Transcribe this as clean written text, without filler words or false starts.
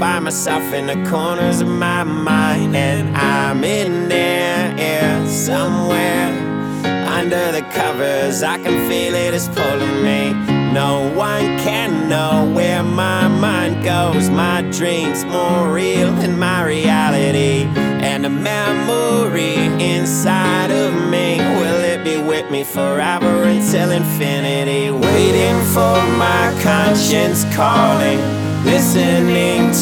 find myself in the corners of my mind, and I'm in there somewhere under the covers. I can feel it is pulling me. No one can know where my mind goes. My dreams more real than my reality, and the memory inside of me, will it be with me forever until infinity? Waiting for my conscience calling, listening to